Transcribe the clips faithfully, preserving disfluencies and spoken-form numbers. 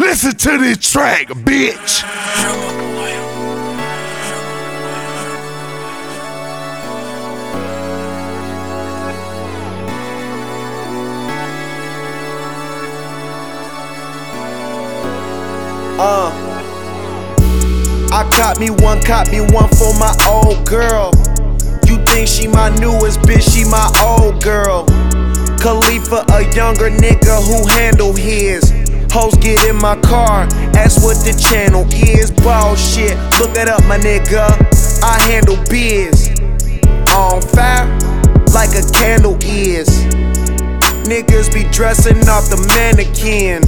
listen to this track, bitch. Uh, I caught me one, caught me one for my old girl. You think she my newest bitch, she my old girl. Khalifa, a younger nigga who handle his. Hoes get in my car, ask what the channel is. Bullshit, look it up, my nigga. I handle biz. On fire, like a candle is. Niggas be dressing off the mannequin.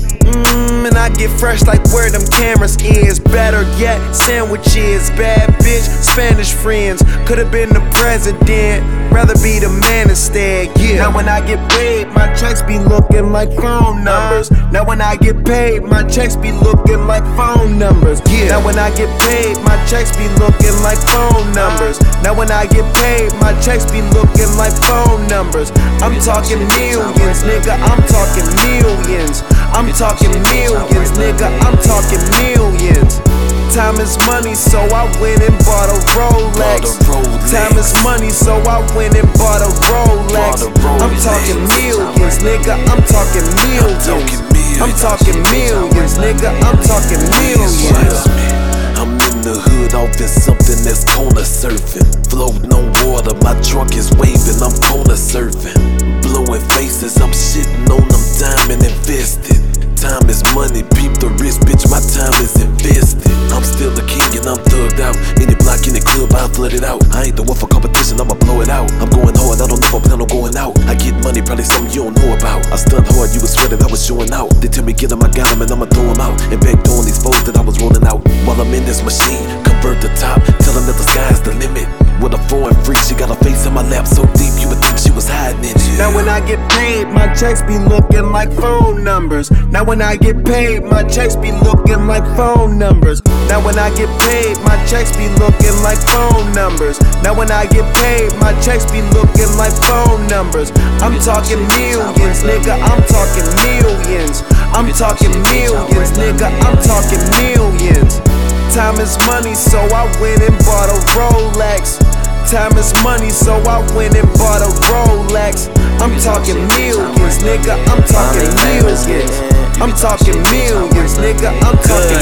Mmm, and I get fresh like where them cameras is. Better yet, sandwiches. Bad bitch, Spanish friends. Could've been the president, rather be the man instead, yeah. Now when I get paid, my checks be looking like phone numbers. Now when I get paid, my checks be looking like phone numbers, yeah. Now when I get paid, my checks be looking like phone numbers. Now when I get paid, my checks be looking like phone numbers. I'm talking millions, nigga, I'm talking millions. I'm talking millions, nigga, I'm talking millions. Time is money, so I went and bought a Rolex. Time is money, so I went and bought a Rolex. I'm talking millions, nigga, I'm talking millions. I'm talking millions, nigga, I'm talking millions. I'm in the hood, off in something that's corner surfing. Floating on water, my trunk is waving, I'm corner surfing. Blowing faces, I'm shitting on them diamond invested. Time is money, peep the wrist, bitch, my time is invested. I'm still the king and I'm thugged out. Any block, any club, I flood it out. I ain't the one for competition, I'ma blow it out. I'm going hard, I don't know if I plan on going out. I get money, probably something you don't know about. I stunned hard, you was sweating, I was showing out. They tell me get him, I got him, and I'ma throw him out. And back doing these foes that I was rolling out. While I'm in this machine, convert the top, tell them that the sky's the limit. With a foreign freak, she got her face in my lap so deep you would think she was hiding it. Now when I get paid, my checks be looking like phone numbers. Now when I get paid, my checks be looking like phone numbers. Now when I get paid, my checks be looking like phone numbers. Now when I get paid, my checks be looking like phone numbers. I'm talking millions, nigga, I'm talking millions. I'm talking millions, nigga, I'm talking millions. Time is money, so I went and bought a Rolex. Time is money, so I went and bought a Rolex. I'm talking millions, nigga, I'm talking millions. I'm talking millions, nigga, I'm talking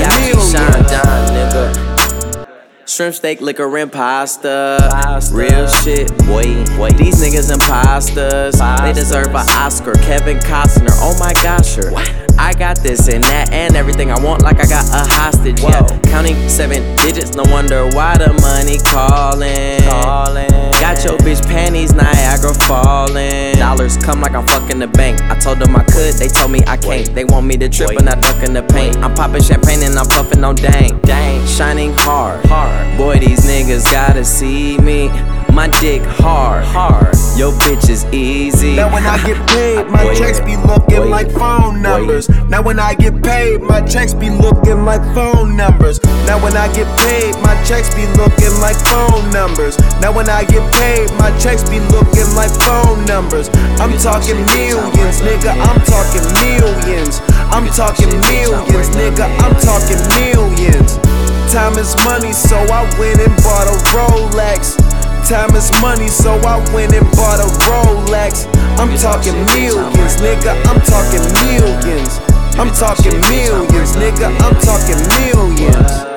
millions. Shrimp, steak, liquor, and pasta. pasta. Real shit, boy. boy. These niggas imposters. They deserve an Oscar. Kevin Costner, oh my gosh, sure. I got this and that and everything I want, like I got a hostage. Whoa. Yeah, counting seven digits, no wonder why the money calling. calling. Got your bitch panties, Niagara falling. Dollars come like I'm fucking the bank. I told them I could, they told me I can't. They want me to trip and I duck in the paint. I'm popping champagne and I'm puffing on dank. Dang, shining hard. hard. Boy, these niggas gotta see me. My dick hard, hard. Your bitch is easy. Now when I get paid, my checks be looking like phone numbers. Now when I get paid, my checks be looking like phone numbers. Now when I get paid, my checks be looking like phone numbers. Now when I get paid, my checks be looking like phone numbers. I'm talking millions, nigga, I'm talking millions. I'm talking millions, nigga, I'm talking millions. Time is money, so I went and bought a Rolex. Time is money, so I went and bought a Rolex. I'm talking millions, nigga, I'm talking millions. I'm talking millions, nigga, I'm talking millions.